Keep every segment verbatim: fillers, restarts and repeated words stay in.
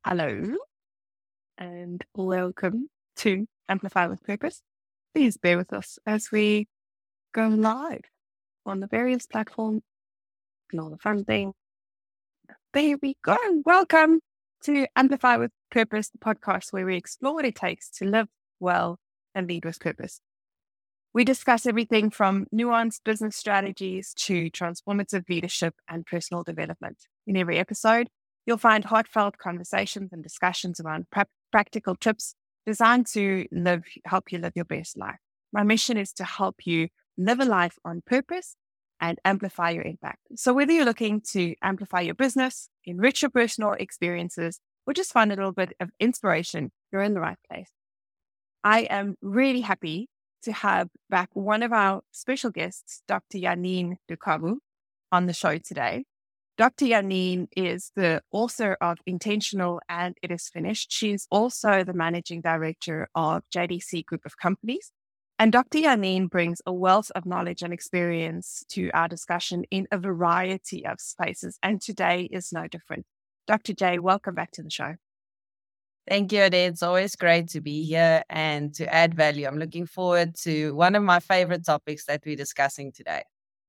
Hello and welcome to Amplify with Purpose. Please bear with us as we go live on the various platforms and all the fun things. There we go. Welcome to Amplify with Purpose, the podcast where we explore what it takes to live well and lead with purpose. We discuss everything from nuanced business strategies to transformative leadership and personal development. In every episode, you'll find heartfelt conversations and discussions around pra- practical tips designed to live, help you live your best life. My mission is to help you live a life on purpose and amplify your impact. So whether you're looking to amplify your business, enrich your personal experiences, or just find a little bit of inspiration, you're in the right place. I am really happy to have back one of our special guests, Doctor Janine Dukavu, on the show today. Doctor Janine is the author of Intentional and It Is Finished. She's also the managing director of J D C Group of Companies. And Doctor Janine brings a wealth of knowledge and experience to our discussion in a variety of spaces. And today is no different. Doctor J, welcome back to the show. Thank you, Ade. It's always great to be here and to add value. I'm looking forward to one of my favorite topics that we're discussing today.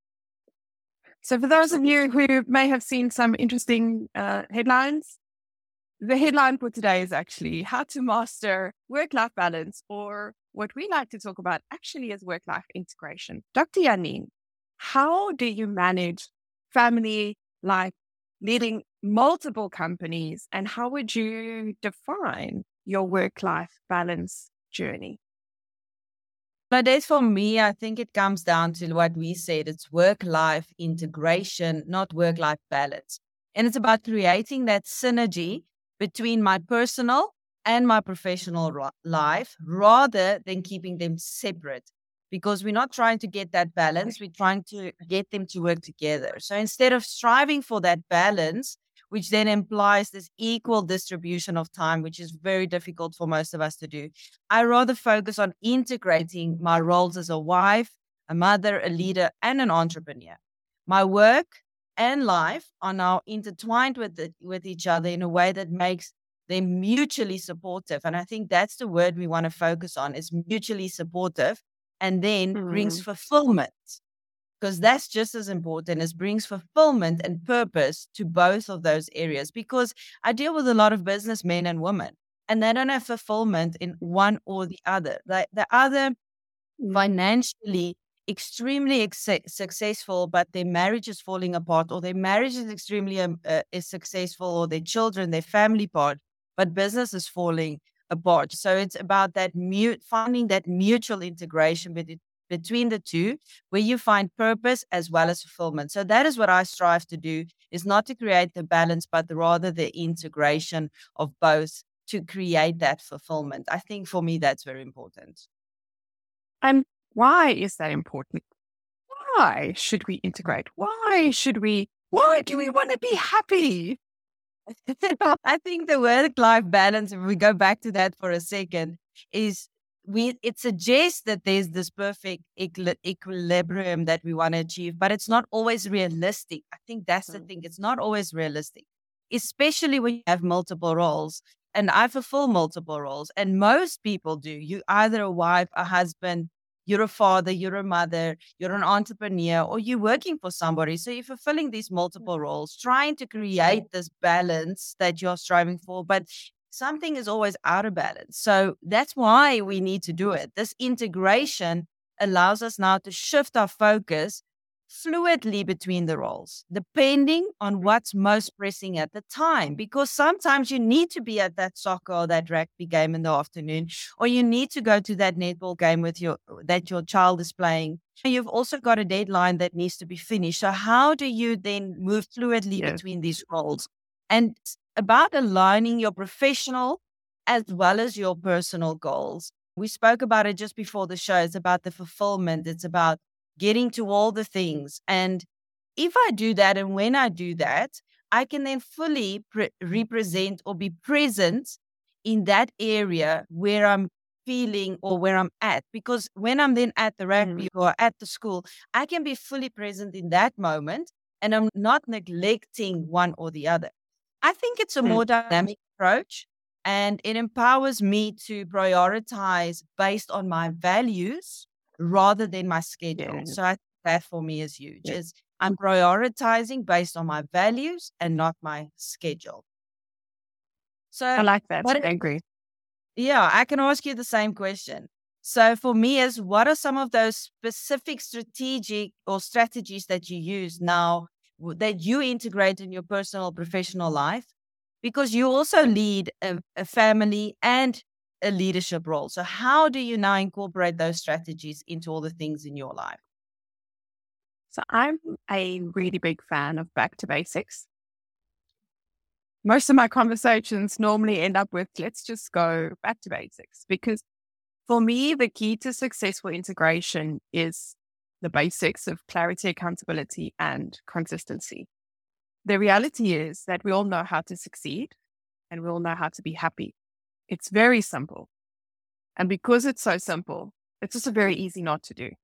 So for those of you who may have seen some interesting uh, headlines, the headline for today is actually how to master work-life balance, or what we like to talk about actually is work-life integration. Doctor Janine, how do you manage family life, leading multiple companies, and how would you define your work-life balance journey? Nowadays, for me, I think it comes down to what we said. It's work-life integration, not work-life balance. And it's about creating that synergy between my personal and my professional ro- life rather than keeping them separate. Because we're not trying to get that balance, we're trying to get them to work together. So instead of striving for that balance, which then implies this equal distribution of time, which is very difficult for most of us to do, I rather focus on integrating my roles as a wife, a mother, a leader, and an entrepreneur. My work and life are now intertwined with the, with each other in a way that makes them mutually supportive. And I think that's the word we want to focus on, is mutually supportive, and then mm. brings fulfillment. Because that's just as important, as brings fulfillment and purpose to both of those areas. Because I deal with a lot of businessmen and women, and they don't have fulfillment in one or the other. They, the other financially extremely ex- successful, but their marriage is falling apart, or their marriage is extremely um, uh, is successful, or their children, their family part, but business is falling apart. So it's about that mute, finding that mutual integration with it, between the two, where you find purpose as well as fulfillment. So that is what I strive to do, is not to create the balance, but rather the integration of both to create that fulfillment. I think for me, that's very important. And why is that important? Why should we integrate? Why should we, why do we want to be happy? I think the work-life balance, if we go back to that for a second, is we it suggests that there's this perfect equi- equilibrium that we want to achieve, but it's not always realistic. I think that's the thing. It's not always realistic, especially when you have multiple roles. And I fulfill multiple roles, and most people do. You either a wife, a husband, you're a father, you're a mother, you're an entrepreneur, or you're working for somebody. So you're fulfilling these multiple roles, trying to create this balance that you're striving for, but something is always out of balance. So that's why we need to do it. This integration allows us now to shift our focus fluidly between the roles, depending on what's most pressing at the time. Because sometimes you need to be at that soccer or that rugby game in the afternoon, or you need to go to that netball game with your that your child is playing. You've also got a deadline that needs to be finished. So how do you then move fluidly yes. between these roles? And about aligning your professional as well as your personal goals. We spoke about it just before the show. It's about the fulfillment. It's about getting to all the things. And if I do that, and when I do that, I can then fully pre- represent or be present in that area where I'm feeling or where I'm at. Because when I'm then at the rugby mm. or at the school, I can be fully present in that moment, and I'm not neglecting one or the other. I think it's a Mm. more dynamic approach, and it empowers me to prioritize based on my values rather than my schedule. Yeah. So I think that for me is huge. Yeah. Is I'm prioritizing based on my values and not my schedule. I So, like that. but I agree. yeah, I can ask you the same question. So for me is what are some of those specific strategic or strategies that you use now w- that you integrate in your personal professional life? Because you also lead a, a family and a leadership role. So how do you now incorporate those strategies into all the things in your life? So I'm a really big fan of back to basics. Most of my conversations normally end up with, let's just go back to basics. Because for me, the key to successful integration is the basics of clarity, accountability, and consistency. The reality is that we all know how to succeed and we all know how to be happy. It's very simple. And because it's so simple, it's also very easy not to do.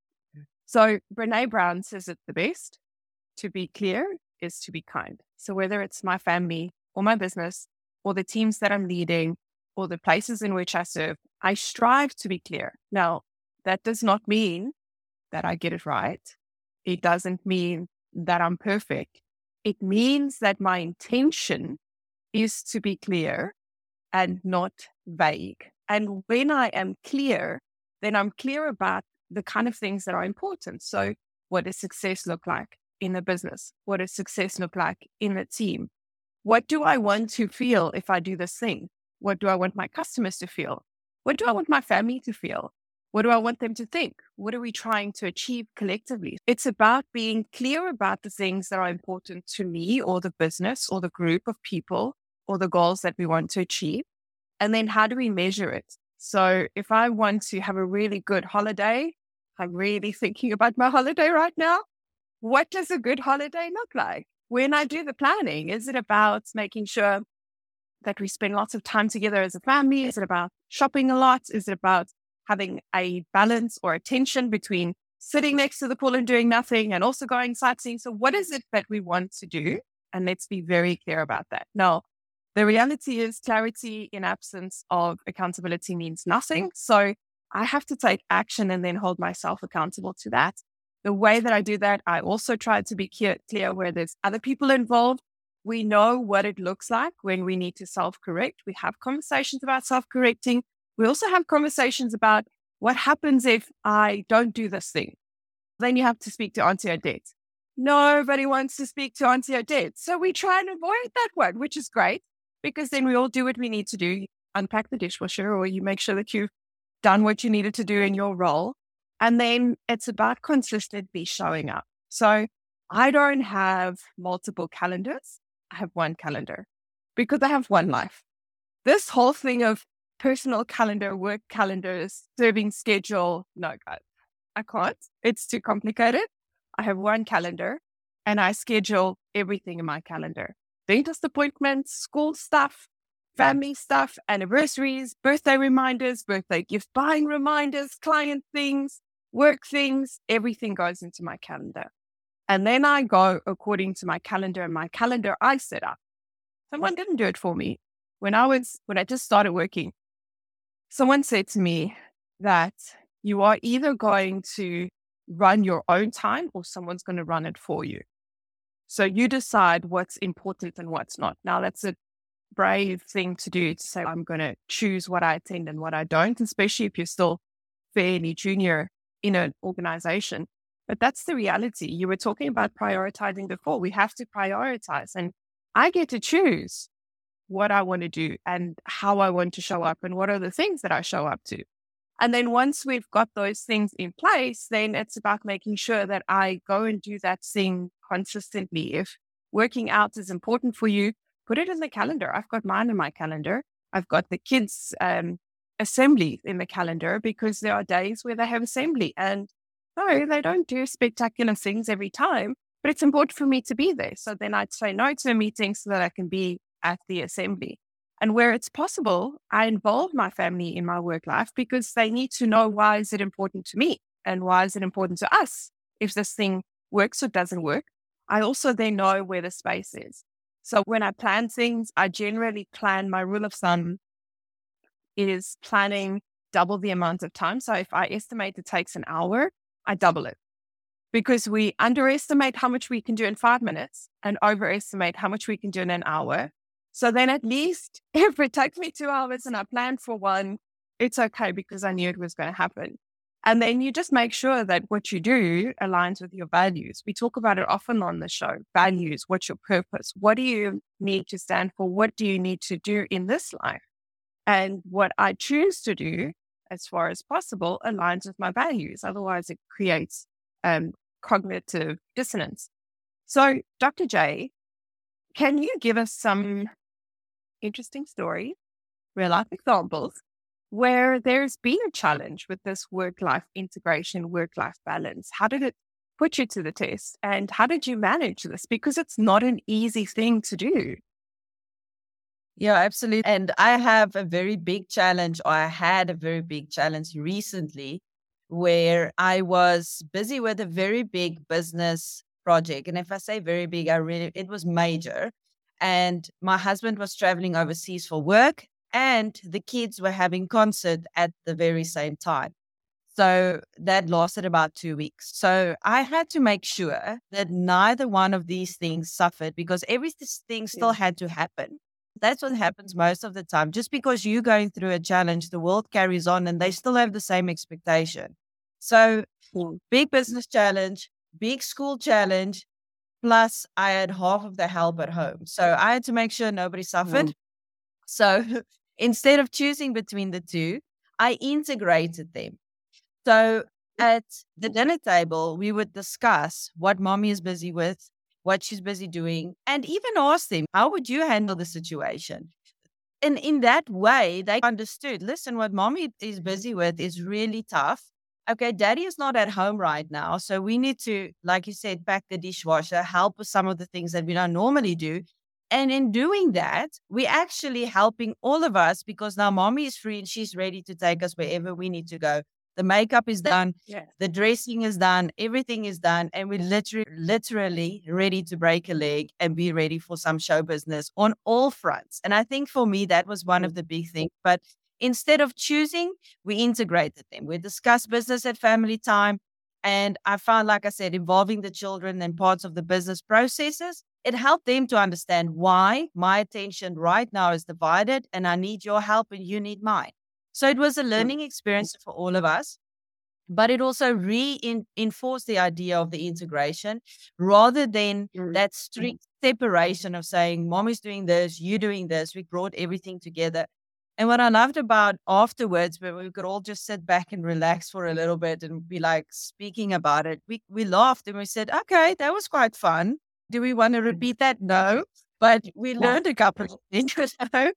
So Brene Brown says it the best. To be clear is to be kind. So whether it's my family or my business or the teams that I'm leading or the places in which I serve, I strive to be clear. Now, that does not mean that I get it right. It doesn't mean that I'm perfect. It means that my intention is to be clear and not vague. And when I am clear, then I'm clear about the kind of things that are important. So what does success look like in the business? What does success look like in the team? What do I want to feel if I do this thing? What do I want my customers to feel? What do I want my family to feel? What do I want them to think? What are we trying to achieve collectively? It's about being clear about the things that are important to me or the business or the group of people or the goals that we want to achieve. And then how do we measure it? So if I want to have a really good holiday, I'm really thinking about my holiday right now. What does a good holiday look like? When I do the planning, is it about making sure that we spend lots of time together as a family? Is it about shopping a lot? Is it about having a balance or a tension between sitting next to the pool and doing nothing and also going sightseeing? So what is it that we want to do? And let's be very clear about that. Now, the reality is clarity in absence of accountability means nothing. So I have to take action and then hold myself accountable to that. The way that I do that, I also try to be clear, clear where there's other people involved. We know what it looks like when we need to self-correct. We have conversations about self-correcting. We also have conversations about what happens if I don't do this thing. Then you have to speak to Auntie Odette. Nobody wants to speak to Auntie Odette. So we try and avoid that one, which is great because then we all do what we need to do. You unpack the dishwasher or you make sure that you've done what you needed to do in your role. And then it's about consistently showing up. So I don't have multiple calendars. I have one calendar because I have one life. This whole thing of personal calendar, work calendars, serving schedule, no, guys, I can't. It's too complicated. I have one calendar and I schedule everything in my calendar. Dentist appointments, school stuff, family stuff, anniversaries, birthday reminders, birthday gift buying reminders, client things, work things, everything goes into my calendar. And then I go according to my calendar, and my calendar I set up. Someone didn't do it for me. When I was, when I just started working, someone said to me that you are either going to run your own time or someone's going to run it for you. So you decide what's important and what's not. Now that's a brave thing to do, to say, I'm going to choose what I attend and what I don't, especially if you're still fairly junior in an organization. But that's the reality. You were talking about prioritizing before. We have to prioritize. And I get to choose what I want to do and how I want to show up and what are the things that I show up to. And then once we've got those things in place, then it's about making sure that I go and do that thing consistently. If working out is important for you, put it in the calendar. I've got mine in my calendar. I've got the kids' um, assembly in the calendar because there are days where they have assembly. And no, they don't do spectacular things every time, but it's important for me to be there. So then I'd say no to a meeting so that I can be at the assembly. And where it's possible, I involve my family in my work life because they need to know why is it important to me and why is it important to us if this thing works or doesn't work. I also then know where the space is. So when I plan things, I generally plan, my rule of thumb is planning double the amount of time. So if I estimate it takes an hour, I double it, because we underestimate how much we can do in five minutes and overestimate how much we can do in an hour. So then at least if it takes me two hours and I planned for one, it's okay because I knew it was going to happen. And then you just make sure that what you do aligns with your values. We talk about it often on the show. Values, what's your purpose? What do you need to stand for? What do you need to do in this life? And what I choose to do, as far as possible, aligns with my values. Otherwise, it creates um, cognitive dissonance. So, Doctor J, can you give us some interesting stories, real life examples, where there's been a challenge with this work-life integration, work-life balance? How did it put you to the test? And how did you manage this? Because it's not an easy thing to do. Yeah, absolutely. And I have a very big challenge, or I had a very big challenge recently where I was busy with a very big business project. And if I say very big, I really, it was major. And my husband was traveling overseas for work, and the kids were having concert at the very same time. So that lasted about two weeks. So I had to make sure that neither one of these things suffered, because everything still had to happen. That's what happens most of the time. Just because you're going through a challenge, the world carries on and they still have the same expectation. So big business challenge, big school challenge, plus I had half of the help at home. So I had to make sure nobody suffered. Mm. So instead of choosing between the two, I integrated them. So at the dinner table, we would discuss what mommy is busy with, what she's busy doing, and even ask them, how would you handle the situation? And in that way, they understood, listen, what mommy is busy with is really tough. Okay, daddy is not at home right now. So we need to, like you said, pack the dishwasher, help with some of the things that we don't normally do. And in doing that, we're actually helping all of us, because now mommy is free and she's ready to take us wherever we need to go. The makeup is done. Yeah. The dressing is done. Everything is done. And we're literally, literally ready to break a leg and be ready for some show business on all fronts. And I think for me, that was one of the big things. But instead of choosing, we integrated them. We discussed business at family time. And I found, like I said, involving the children and parts of the business processes, it helped them to understand why my attention right now is divided and I need your help and you need mine. So it was a learning experience for all of us, but it also reinforced the idea of the integration rather than that strict separation of saying, mommy's doing this, you doing this. We brought everything together. And what I loved about afterwards, where we could all just sit back and relax for a little bit and be like speaking about it, we, we laughed and we said, okay, that was quite fun. Do we want to repeat that? No, but we learned a couple of things, you know?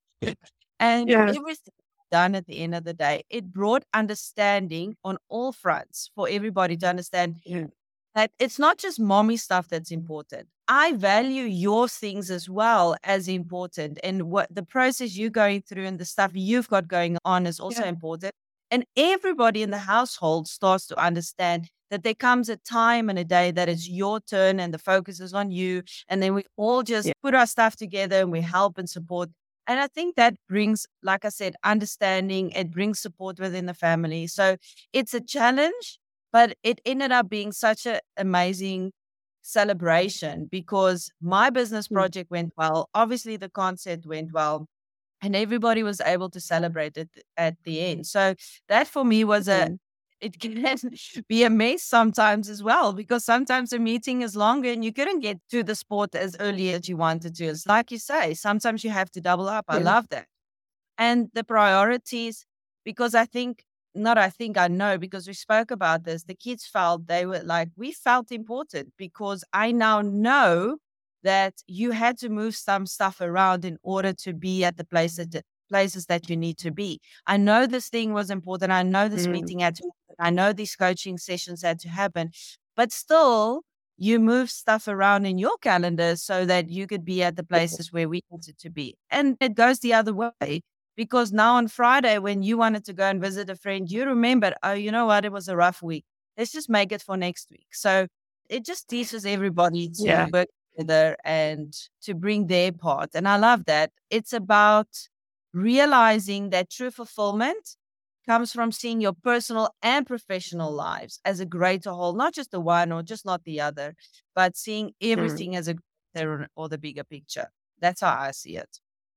And yeah. Everything done at the end of the day, it brought understanding on all fronts for everybody to understand yeah. that it's not just mommy stuff that's important. I value your things as well as important. And what the process you're going through and the stuff you've got going on is also yeah. important. And everybody in the household starts to understand that there comes a time and a day that it's your turn and the focus is on you. And then we all just yeah. put our stuff together and we help and support. And I think that brings, like I said, understanding. It brings support within the family. So it's a challenge, but it ended up being such an amazing celebration because my business project went well. Obviously, the concert went well. And everybody was able to celebrate it at the end. So that for me was a, it can be a mess sometimes as well, because sometimes the meeting is longer and you couldn't get to the sport as early as you wanted to. It's like you say, sometimes you have to double up. I yeah. love that. And the priorities, because I think, not I think, I know, because we spoke about this, the kids felt they were like, we felt important because I now know that you had to move some stuff around in order to be at the place that, places that you need to be. I know this thing was important. I know this mm. meeting had to happen. I know these coaching sessions had to happen. But still, you move stuff around in your calendar so that you could be at the places where we wanted to be. And it goes the other way, because now on Friday, when you wanted to go and visit a friend, you remembered, oh, you know what? It was a rough week. Let's just make it for next week. So it just teaches everybody to yeah. work together and to bring their part. And I love that. It's about realizing that true fulfillment comes from seeing your personal and professional lives as a greater whole, not just the one or just not the other, but seeing Mm. everything as a greater or the bigger picture. That's how I see it.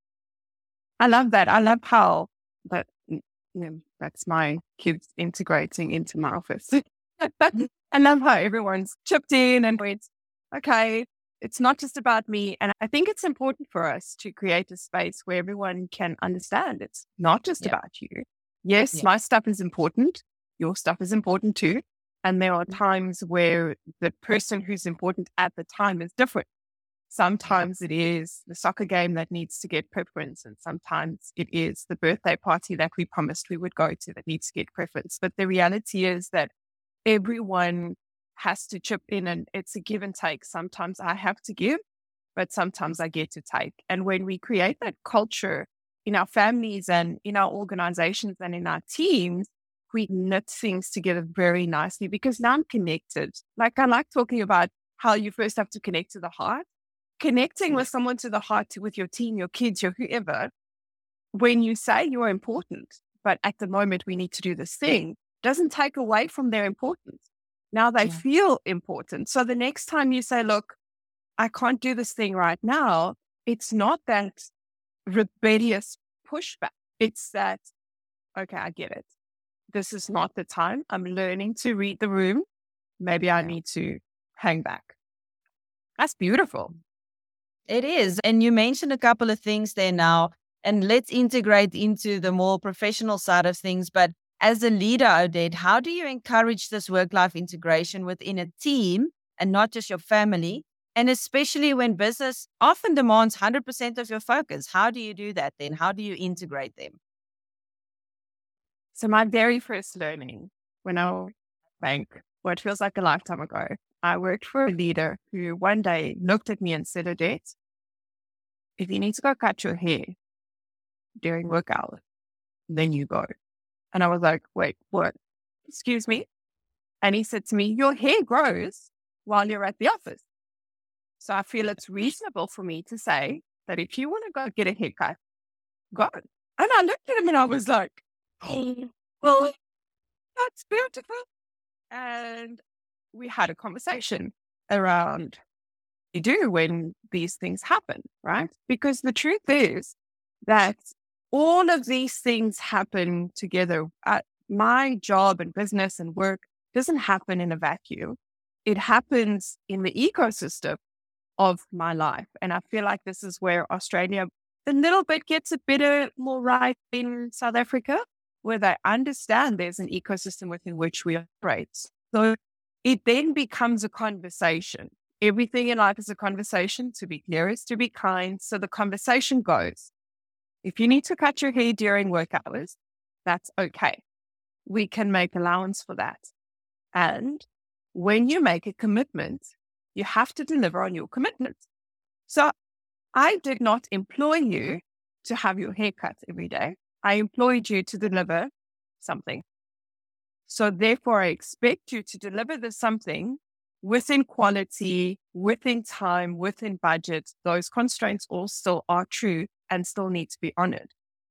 I love that. I love how that, mm, yeah, that's my kids integrating into my office. I love how everyone's chipped in and it's okay. It's not just about me. And I think it's important for us to create a space where everyone can understand it's not just Yeah. about you. Yes, Yeah. my stuff is important. Your stuff is important too. And there are Mhm. times where the person who's important at the time is different. Sometimes it is the soccer game that needs to get preference, and sometimes it is the birthday party that we promised we would go to that needs to get preference. But the reality is that everyone has to chip in, and it's a give and take. Sometimes I have to give, but sometimes I get to take. And when we create that culture in our families and in our organizations and in our teams, we knit things together very nicely because now I'm connected. Like I like talking about how you first have to connect to the heart. Connecting with someone to the heart, to, with your team, your kids, your whoever, when you say you're important, but at the moment we need to do this thing, doesn't take away from their importance. Now they Yeah. feel important. So the next time you say, look, I can't do this thing right now, it's not that rebellious pushback. It's that, okay, I get it. This is not the time. I'm learning to read the room. Maybe I Yeah. need to hang back. That's beautiful. It is. And you mentioned a couple of things there now, and let's integrate into the more professional side of things. But as a leader, Odette, how do you encourage this work life integration within a team and not just your family? And especially when business often demands one hundred percent of your focus, how do you do that then? How do you integrate them? So my very first learning when I was at bank, what feels like a lifetime ago, I worked for a leader who one day looked at me and said, Odette, if you need to go cut your hair during work hours, then you go. And I was like, wait, what? Excuse me? And he said to me, your hair grows while you're at the office. So I feel it's reasonable for me to say that if you want to go get a haircut, go. And I looked at him and I was like, oh, well, that's beautiful. And we had a conversation around you do when these things happen, right? Because the truth is that all of these things happen together. Uh, my job and business and work doesn't happen in a vacuum. It happens in the ecosystem of my life. And I feel like this is where Australia a little bit gets a bit uh, more right in South Africa, where they understand there's an ecosystem within which we operate. So it then becomes a conversation. Everything in life is a conversation. To be clear is to be kind. So the conversation goes, if you need to cut your hair during work hours, that's okay. We can make allowance for that. And when you make a commitment, you have to deliver on your commitment. So I did not employ you to have your hair cut every day. I employed you to deliver something. So therefore, I expect you to deliver the something within quality, within time, within budget. Those constraints all still are true and still need to be honored.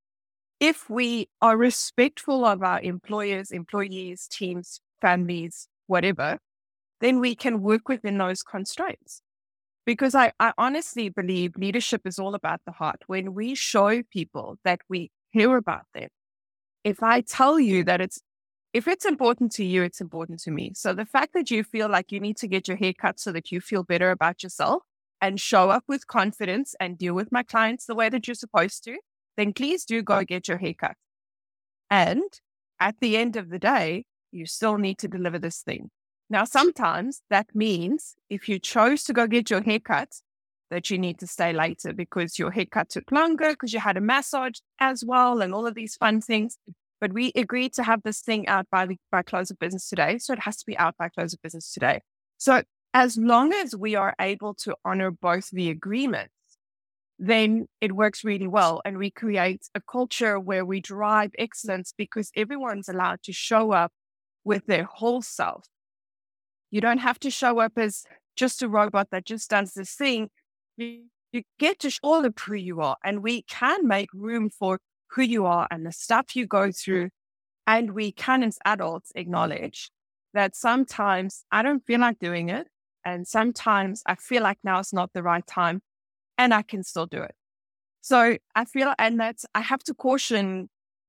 If we are respectful of our employers, employees, teams, families, whatever, then we can work within those constraints. Because I, I honestly believe leadership is all about the heart. When we show people that we care about them, if I tell you that it's, if it's important to you, it's important to me. So the fact that you feel like you need to get your hair cut so that you feel better about yourself and show up with confidence and deal with my clients the way that you're supposed to, then please do go get your hair cut. And at the end of the day, you still need to deliver this thing. Now, sometimes that means if you chose to go get your haircut, that you need to stay later because your haircut took longer, because you had a massage as well, and all of these fun things. But we agreed to have this thing out by the by close of business today. So it has to be out by close of business today. So as long as we are able to honor both the agreements, then it works really well. And we create a culture where we drive excellence because everyone's allowed to show up with their whole self. You don't have to show up as just a robot that just does this thing. You, you get to all of who you are, and we can make room for who you are and the stuff you go through. And we can, as adults, acknowledge that sometimes I don't feel like doing it. And sometimes I feel like now is not the right time, and I can still do it. So I feel, and that's, I have to caution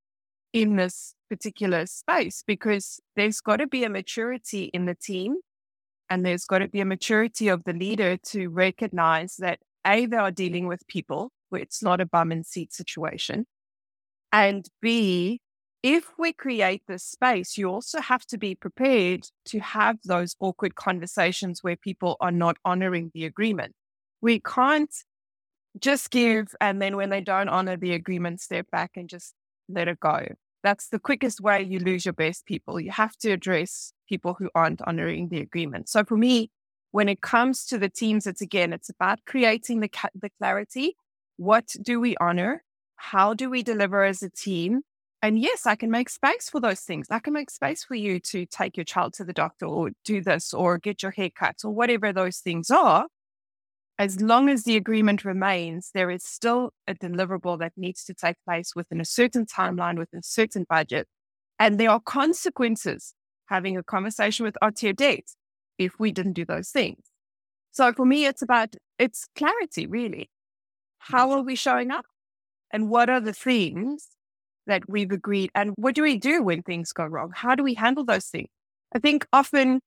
in this particular space, because there's got to be a maturity in the team, and there's got to be a maturity of the leader to recognize that A, they are dealing with people where it's not a bum and seat situation. And B, if we create this space, you also have to be prepared to have those awkward conversations where people are not honoring the agreement. We can't just give, and then when they don't honor the agreement, step back and just let it go. That's the quickest way you lose your best people. You have to address people who aren't honoring the agreement. So for me, when it comes to the teams, it's again, it's about creating the, the clarity. What do we honor? How do we deliver as a team? And yes, I can make space for those things. I can make space for you to take your child to the doctor, or do this, or get your hair cut, or whatever those things are. As long as the agreement remains, there is still a deliverable that needs to take place within a certain timeline, within a certain budget. And there are consequences having a conversation with R T O Debt if we didn't do those things. So for me, it's about, it's clarity, really. How are we showing up? And what are the things that we've agreed? And what do we do when things go wrong? How do we handle those things? I think often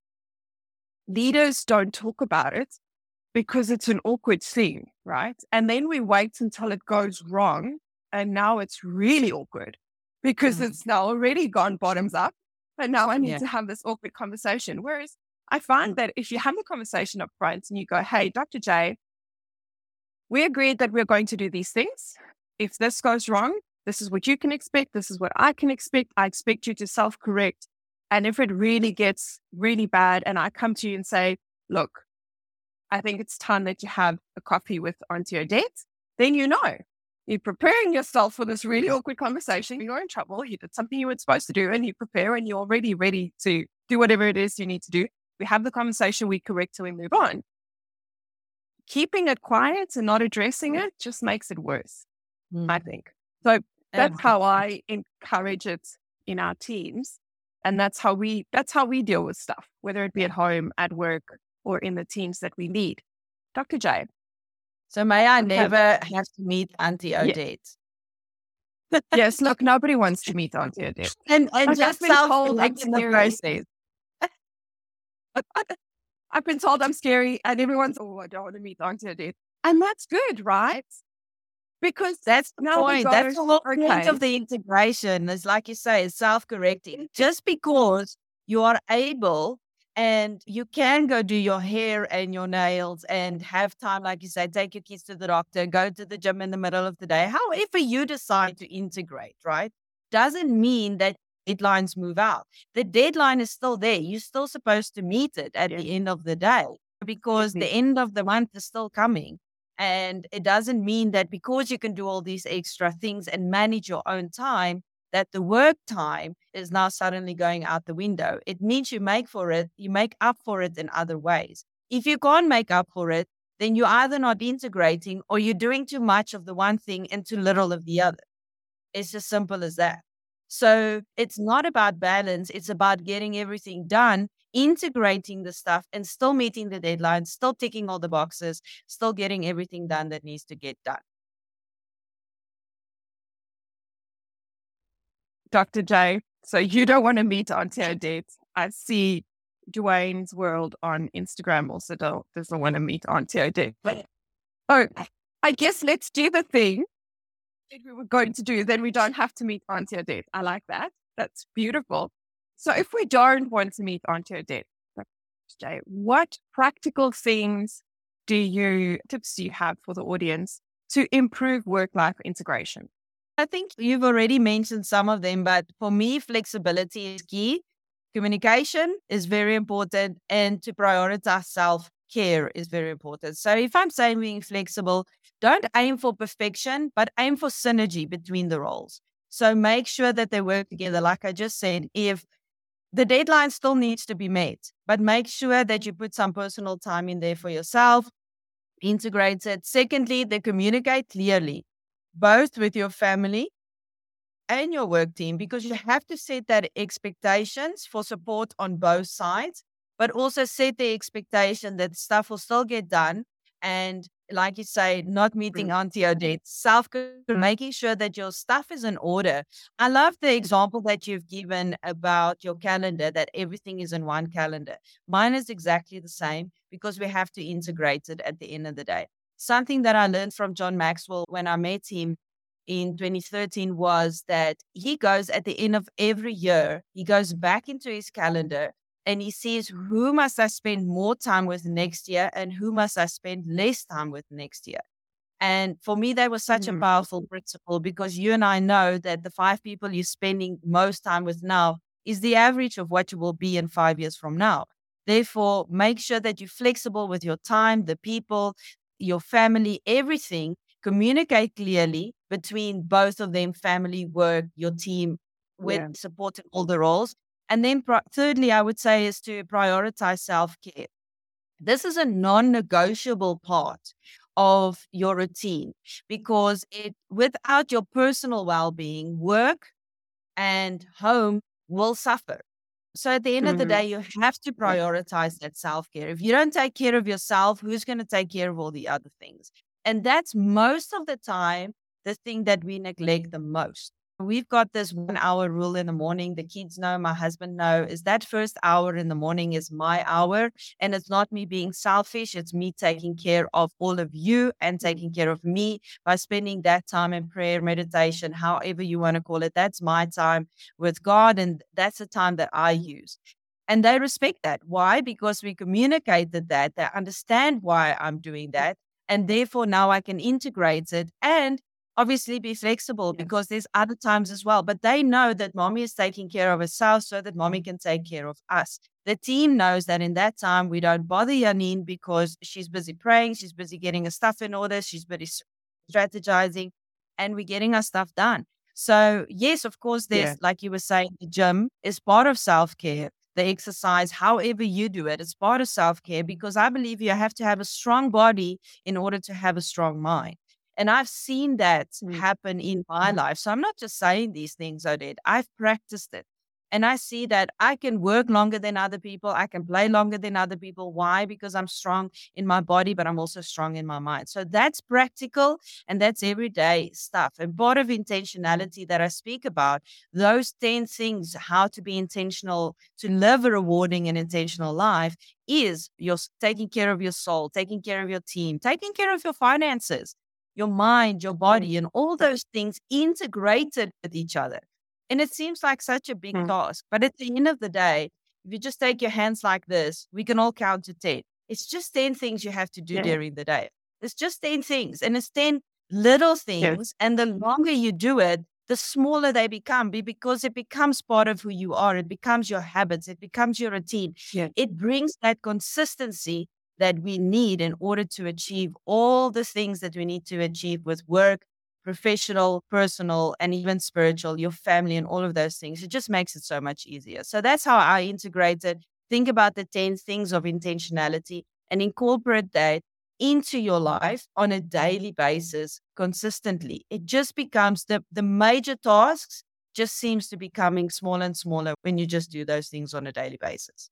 leaders don't talk about it because it's an awkward thing, right? And then we wait until it goes wrong. And now it's really awkward because mm. it's now already gone bottoms up. But now I need yeah. to have this awkward conversation. Whereas I find that if you have a conversation up front and you go, hey, Doctor J, we agreed that we're going to do these things. If this goes wrong, this is what you can expect. This is what I can expect. I expect you to self-correct. And if it really gets really bad and I come to you and say, look, I think it's time that you have a coffee with Auntie Odette, then you know. You're preparing yourself for this really awkward conversation. You're in trouble. You did something you weren't supposed to do, and you prepare, and you're already ready to do whatever it is you need to do. We have the conversation, we correct, and we move on. Keeping it quiet and not addressing it just makes it worse, mm. I think. So that's um, how I encourage it in our teams. And that's how we that's how we deal with stuff, whether it be at home, at work, or in the teams that we lead. Doctor J. So may I never have, have to meet Auntie Odette? Yeah. Yes, look, nobody wants to meet Auntie Odette. And, and just been told like in the process. I've been told I'm scary, and everyone's, oh, I don't want to meet Auntie Odette. And that's good, right? Because that's the point. Go, that's the whole okay. point of the integration. Is like you say, it's self-correcting. Just because you are able and you can go do your hair and your nails and have time, like you say, take your kids to the doctor, go to the gym in the middle of the day. However you decide to integrate, right? Doesn't mean that deadlines move out. The deadline is still there. You're still supposed to meet it at yeah. the end of the day, because mm-hmm. the end of the month is still coming. And it doesn't mean that because you can do all these extra things and manage your own time, that the work time is now suddenly going out the window. It means you make for it, you make up for it in other ways. If you can't make up for it, then you're either not integrating or you're doing too much of the one thing and too little of the other. It's as simple as that. So it's not about balance. It's about getting everything done, integrating the stuff, and still meeting the deadlines, still ticking all the boxes, still getting everything done that needs to get done. Doctor J, so you don't want to meet Auntie Odette. I see Dwayne's World on Instagram also don't, doesn't want to meet Auntie Odette. But, oh, I guess let's do the thing that we were going to do. Then we don't have to meet Auntie Odette. I like that. That's beautiful. So if we don't want to meet Auntie Odette, Doctor J, what practical things do you, tips do you have for the audience to improve work-life integration? I think you've already mentioned some of them, but for me, flexibility is key. Communication is very important, and to prioritize self-care is very important. So if I'm saying being flexible, don't aim for perfection, but aim for synergy between the roles. So make sure that they work together. Like I just said, if the deadline still needs to be met, but make sure that you put some personal time in there for yourself, integrate it. Secondly, they communicate clearly, both with your family and your work team, because you have to set that expectations for support on both sides, but also set the expectation that stuff will still get done. And like you say, not meeting Mm. Auntie Odette, self making sure that your stuff is in order. I love the example that you've given about your calendar, that everything is in one calendar. Mine is exactly the same because we have to integrate it at the end of the day. Something that I learned from John Maxwell when I met him in twenty thirteen was that he goes at the end of every year, he goes back into his calendar and he sees, who must I spend more time with next year and who must I spend less time with next year. And for me, that was such a Mhm. powerful principle, because you and I know that the five people you're spending most time with now is the average of what you will be in five years from now. Therefore, make sure that you're flexible with your time, the people, your family, everything. Communicate clearly between both of them, family, work, your team, with Yeah. supporting all the roles. And then, pro- thirdly, I would say is to prioritize self care. This is a non negotiable part of your routine, because it, without your personal well being, work and home will suffer. So at the end of the Mhm. day, you have to Yeah. prioritize that self care. If you don't take care of yourself, who's going to take care of all the other things? And that's most of the time the thing that we neglect the most. We've got this one hour rule in the morning. The kids know, my husband know, is that first hour in the morning is my hour. And it's not me being selfish. It's me taking care of all of you and taking care of me by spending that time in prayer, meditation, however you want to call it. That's my time with God. And that's the time that I use. And they respect that. Why? Because we communicated that. They understand why I'm doing that. And therefore now I can integrate it and obviously be flexible, Yeah. because there's other times as well. But they know that mommy is taking care of herself so that mommy can take care of us. The team knows that in that time we don't bother Janine because she's busy praying, she's busy getting her stuff in order, she's busy strategizing, and we're getting our stuff done. So yes, of course, Yeah. there's, like you were saying, the gym is part of self-care. The exercise, however you do it, it's part of self-care, because I believe you have to have a strong body in order to have a strong mind. And I've seen that Mm. happen in my life. So I'm not just saying these things, Odette. I've practiced it. And I see that I can work longer than other people. I can play longer than other people. Why? Because I'm strong in my body, but I'm also strong in my mind. So that's practical and that's everyday stuff. And part of intentionality that I speak about, those ten things, how to be intentional, to live a rewarding and intentional life, is your taking care of your soul, taking care of your team, taking care of your finances, your mind, your body, and all those things integrated with each other. And it seems like such a big Mm. task. But at the end of the day, if you just take your hands like this, we can all count to ten. It's just ten things you have to do Yeah. during the day. It's just ten things. And it's ten little Yes. things. And the longer you do it, the smaller they become, because it becomes part of who you are. It becomes your habits. It becomes your routine. Yeah. It brings that consistency that we need in order to achieve all the things that we need to achieve with work, professional, personal, and even spiritual, your family, and all of those things. It just makes it so much easier. So that's how I integrate it. Think about the ten things of intentionality and incorporate that into your life on a daily basis consistently. It just becomes the, the major tasks just seems to be becoming smaller and smaller when you just do those things on a daily basis.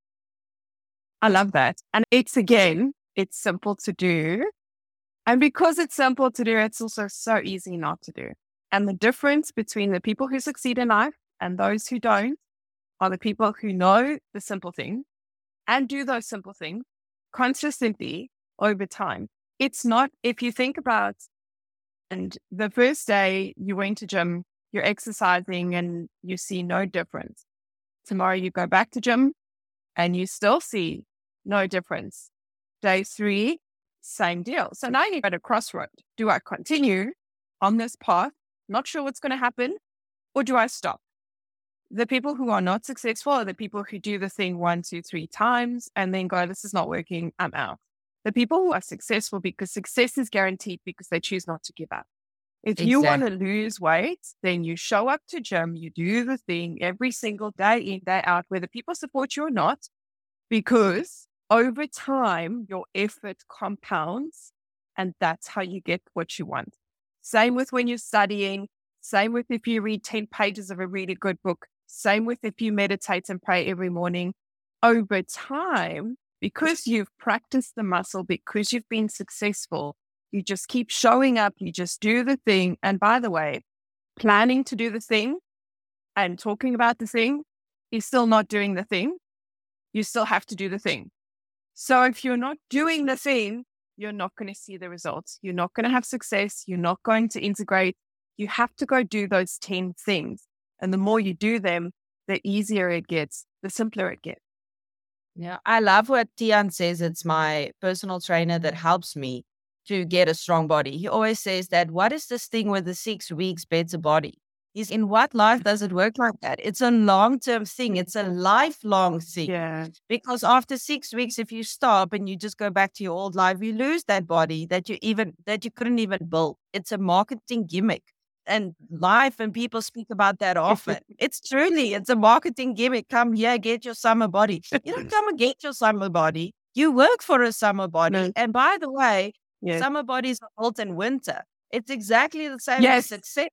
I love that. And it's again, it's simple to do. And because it's simple to do, it's also so easy not to do. And the difference between the people who succeed in life and those who don't are the people who know the simple things and do those simple things consistently over time. It's not, if you think about, and the first day you went to gym, you're exercising and you see no difference. Tomorrow you go back to gym and you still see no difference. Day three, same deal. So now you're at a crossroad. Do I continue on this path, not sure what's going to happen, or do I stop? The people who are not successful are the people who do the thing one, two, three times and then go, this is not working, I'm out. The people who are successful, because success is guaranteed because they choose not to give up. If you want to Exactly. lose weight, then you show up to gym, you do the thing every single day in, day out, whether people support you or not, because over time, your effort compounds and that's how you get what you want. Same with when you're studying, same with if you read ten pages of a really good book, same with if you meditate and pray every morning. Over time, because you've practiced the muscle, because you've been successful, you just keep showing up, you just do the thing. And by the way, planning to do the thing and talking about the thing is still not doing the thing. You still have to do the thing. So if you're not doing the thing, you're not going to see the results. You're not going to have success. You're not going to integrate. You have to go do those ten things. And the more you do them, the easier it gets, the simpler it gets. Yeah, I love what Tian says. It's my personal trainer that helps me to get a strong body. He always says that, what is this thing with the six weeks better body? Is in what life does it work like that? It's a long-term thing. It's a lifelong thing. Yeah. Because after six weeks, if you stop and you just go back to your old life, you lose that body that you even that you couldn't even build. It's a marketing gimmick. And life and people speak about that often. It's truly, it's a marketing gimmick. Come here, get your summer body. You don't come and get your summer body. You work for a summer body. No. And by the way, Yes. summer bodies are built in winter. It's exactly the same Yes. as success.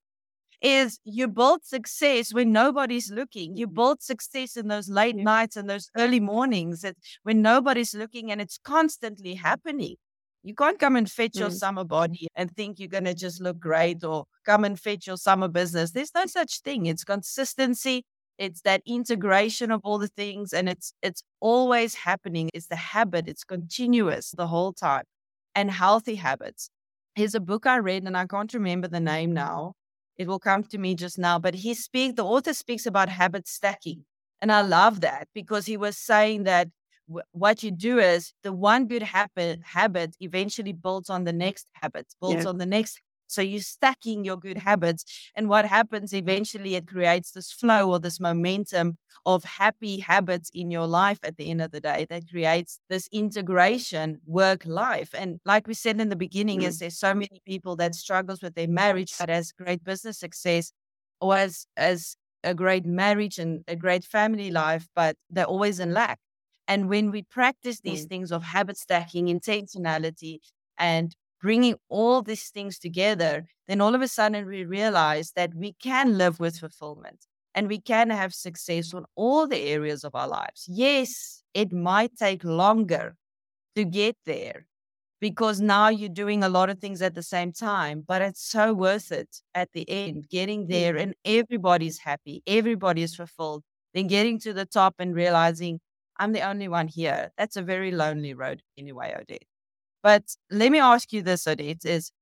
Is you build success when nobody's looking. You build success in those late Yeah. nights and those early mornings that when nobody's looking, and it's constantly happening. You can't come and fetch your Mm. summer body and think you're going to just look great, or come and fetch your summer business. There's no such thing. It's consistency. It's that integration of all the things, and it's it's always happening. It's the habit. It's continuous the whole time, and healthy habits. Here's a book I read, and I can't remember the name now. It will come to me just now, but he speak. The author speaks about habit stacking, and I love that because he was saying that w- what you do is the one good habit habit eventually builds on the next habit, builds Yeah. on the next. So you're stacking your good habits, and what happens eventually, it creates this flow or this momentum of happy habits in your life at the end of the day that creates this integration work life. And like we said in the beginning, Mm. is there's so many people that struggles with their marriage but has great business success, or as as a great marriage and a great family life, but they're always in lack. And when we practice these Mm. things of habit stacking, intentionality, and bringing all these things together, then all of a sudden we realize that we can live with fulfillment and we can have success on all the areas of our lives. Yes, it might take longer to get there because now you're doing a lot of things at the same time, but it's so worth it at the end, getting there and everybody's happy, everybody is fulfilled, then getting to the top and realizing I'm the only one here. That's a very lonely road anyway, Odette. But let me ask you this, Odette, is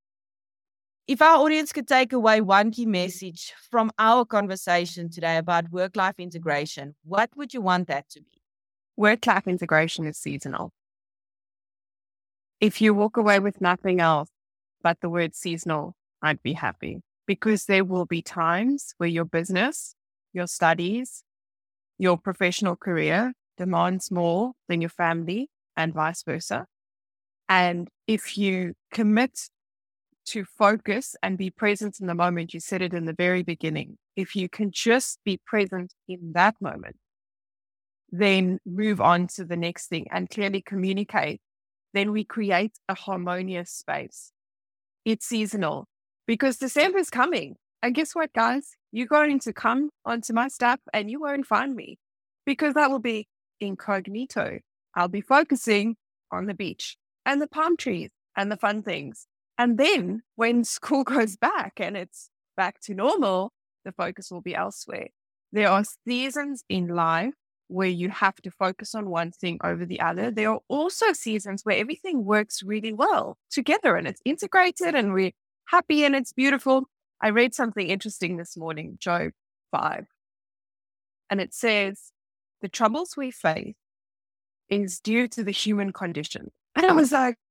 if our audience could take away one key message from our conversation today about work-life integration, what would you want that to be? Work-life integration is seasonal. If you walk away with nothing else but the word seasonal, I'd be happy, because there will be times where your business, your studies, your professional career demands more than your family and vice versa. And if you commit to focus and be present in the moment, you said it in the very beginning, if you can just be present in that moment, then move on to the next thing and clearly communicate, then we create a harmonious space. It's seasonal because December is coming. And guess what, guys? You're going to come onto my stuff and you won't find me because that will be incognito. I'll be focusing on the beach and the palm trees and the fun things. And then when school goes back and it's back to normal, the focus will be elsewhere. There are seasons in life where you have to focus on one thing over the other. There are also seasons where everything works really well together and it's integrated and we're happy and it's beautiful. I read something interesting this morning, Job five, and it says, the troubles we face is due to the human condition. And I was like,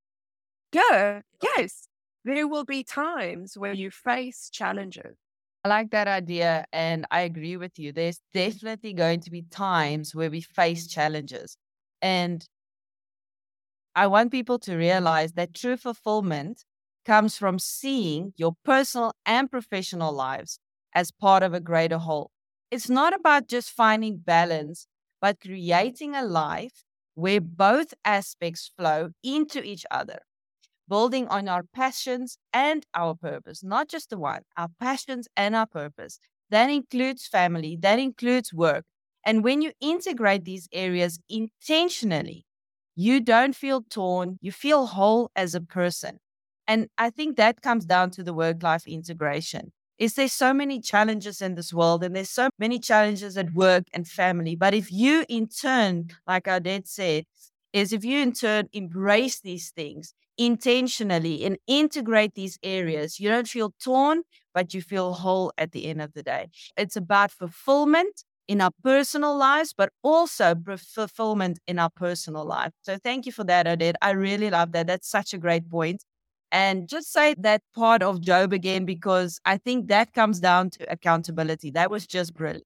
yeah, yes, there will be times where you face challenges. I like that idea, and I agree with you. There's definitely going to be times where we face challenges. And I want people to realize that true fulfillment comes from seeing your personal and professional lives as part of a greater whole. It's not about just finding balance, but creating a life where both aspects flow into each other, building on our passions and our purpose, not just the one, our passions and our purpose. That includes family, that includes work. And when you integrate these areas intentionally, you don't feel torn, you feel whole as a person. And I think that comes down to the work-life integration. Is there's so many challenges in this world, and there's so many challenges at work and family. But if you in turn, like Odette said, is if you in turn embrace these things intentionally and integrate these areas, you don't feel torn, but you feel whole at the end of the day. It's about fulfillment in our personal lives, but also fulfillment in our personal life. So thank you for that, Odette. I really love that. That's such a great point. And just say that part of Job again, because I think that comes down to accountability. That was just brilliant.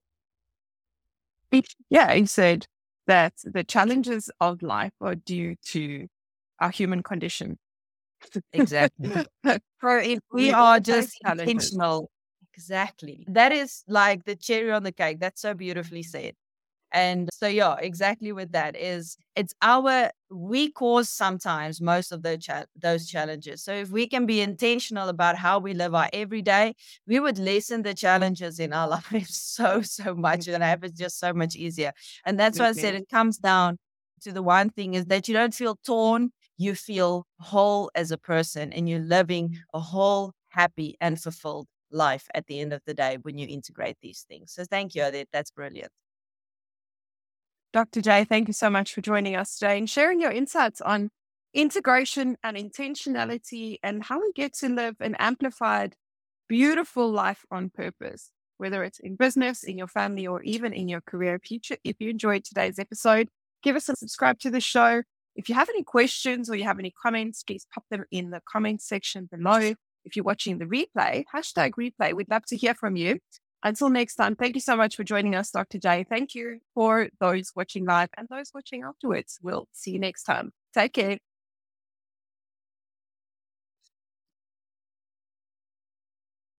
Yeah, he said that the challenges of life are due to our human condition. Exactly. For if we are just intentional. Exactly. That is like the cherry on the cake. That's so beautifully said. And so, yeah, exactly with that is it's our, we cause sometimes most of those, cha- those challenges. So if we can be intentional about how we live our everyday, we would lessen the challenges in our lives so, so much and have it just so much easier. And that's why I said it comes down to the one thing is that you don't feel torn, you feel whole as a person and you're living a whole, happy and fulfilled life at the end of the day when you integrate these things. So thank you, Odette. That's brilliant. Doctor J, thank you so much for joining us today and sharing your insights on integration and intentionality and how we get to live an amplified, beautiful life on purpose, whether it's in business, in your family, or even in your career. If you, if you enjoyed today's episode, give us a subscribe to the show. If you have any questions or you have any comments, please pop them in the comment section below. If you're watching the replay, hashtag replay, we'd love to hear from you. Until next time, thank you so much for joining us, Doctor J. Thank you for those watching live and those watching afterwards. We'll see you next time. Take care.